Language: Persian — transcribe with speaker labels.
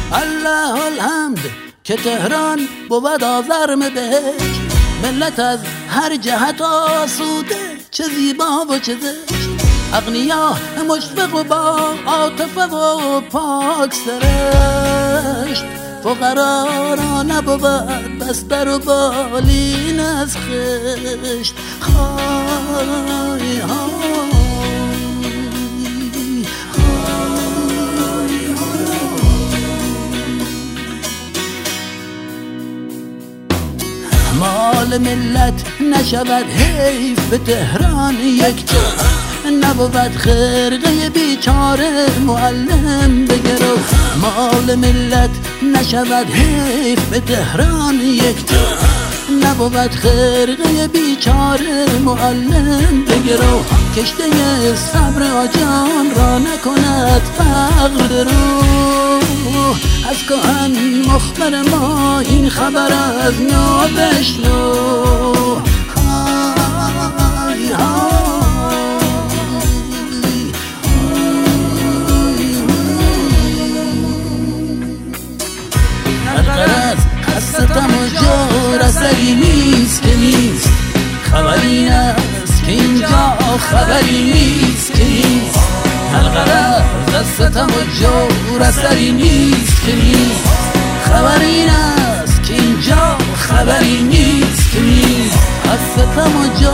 Speaker 1: الله الحمد که تهران بود آزرم بهش، ملت از هر جهت آسوده، چه زیبا و چه زشت، اغنیا مشفق و با عاطفه و پاک سرشت، فقرا را نبود بستر و بالین از خشت. خای مال ملت نشود حیف به تهران یک جا، نبود خرقه بیچاره معلم بگرو. مال ملت نشود حیف به تهران یک جا، نبود خرقه بیچاره معلم بگرو. کشته صبر آجان را نکند فقر درو، از کهن مخبر ما این خبر از نو بشنو. های الغرض از ستم و جور اثری نیست که نیست، خبری است که اینجا خبری نیست که نیست. الغرض از ستم و جور اثری نیست که نیست، خبری است که اینجا خبری نیست که نیست. از ستم و